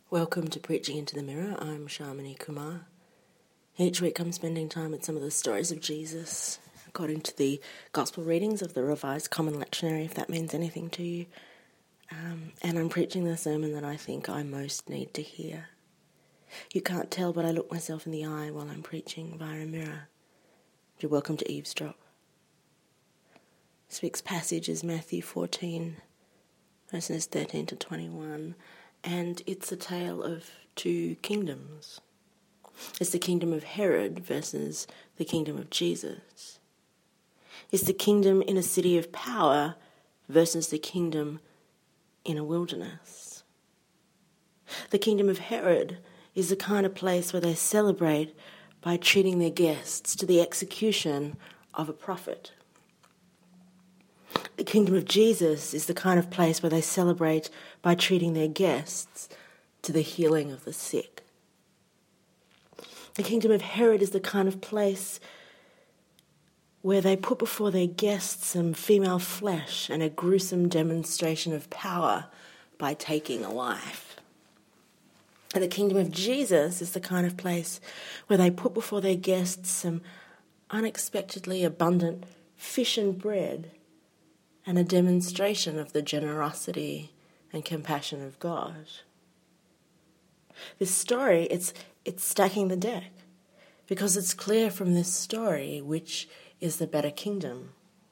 Welcome to Preaching into the Mirror. I'm Shamini Kumar. Each week I'm spending time with some of the stories of Jesus according to the Gospel readings of the Revised Common Lectionary, if that means anything to you. And I'm preaching the sermon that I think I most need to hear. You can't tell, but I look myself in the eye while I'm preaching via a mirror. You're welcome to eavesdrop. This week's passage is Matthew 14, verses 13 to 21. And it's a tale of two kingdoms. It's the kingdom of Herod versus the kingdom of Jesus. It's the kingdom in a city of power versus the kingdom in a wilderness. The kingdom of Herod is the kind of place where they celebrate by treating their guests to the execution of a prophet. The kingdom of Jesus is the kind of place where they celebrate by treating their guests to the healing of the sick. The kingdom of Herod is the kind of place where they put before their guests some female flesh and a gruesome demonstration of power by taking a life. And the kingdom of Jesus is the kind of place where they put before their guests some unexpectedly abundant fish and bread and a demonstration of the generosity and compassion of God. This story, it's stacking the deck, because it's clear from this story which is the better kingdom.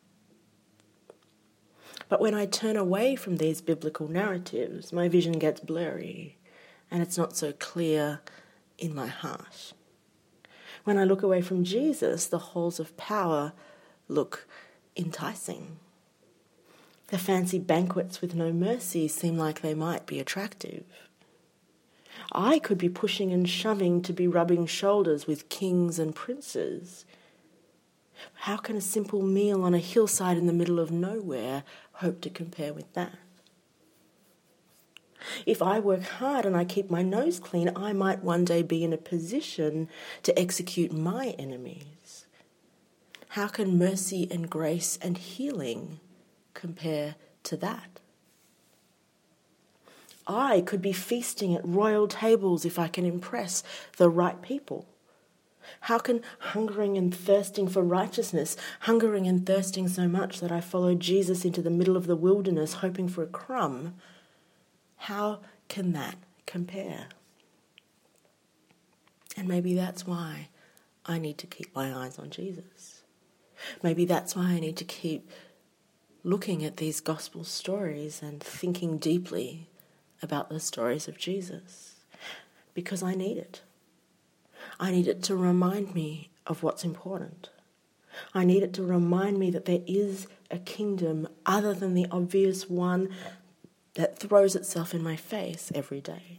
But when I turn away from these biblical narratives, my vision gets blurry, and it's not so clear in my heart. When I look away from Jesus, the halls of power look enticing. The fancy banquets with no mercy seem like they might be attractive. I could be pushing and shoving to be rubbing shoulders with kings and princes. How can a simple meal on a hillside in the middle of nowhere hope to compare with that? If I work hard and I keep my nose clean, I might one day be in a position to execute my enemies. How can mercy and grace and healing compare to that? I could be feasting at royal tables if I can impress the right people. How can hungering and thirsting for righteousness, hungering and thirsting so much that I followed Jesus into the middle of the wilderness hoping for a crumb, how can that compare? And maybe that's why I need to keep my eyes on Jesus. Maybe that's why I need to keep looking at these gospel stories and thinking deeply about the stories of Jesus, because I need it. I need it to remind me of what's important. I need it to remind me that there is a kingdom other than the obvious one that throws itself in my face every day.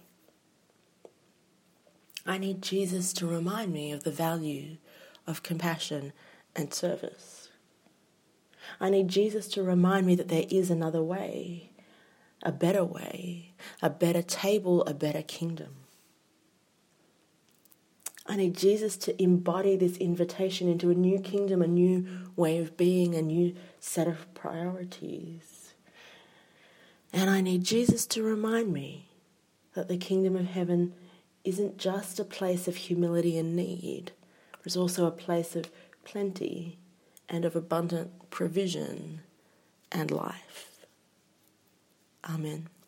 I need Jesus to remind me of the value of compassion and service. I need Jesus to remind me that there is another way, a better table, a better kingdom. I need Jesus to embody this invitation into a new kingdom, a new way of being, a new set of priorities. And I need Jesus to remind me that the kingdom of heaven isn't just a place of humility and need, it's also a place of plenty and of abundant provision and life. Amen.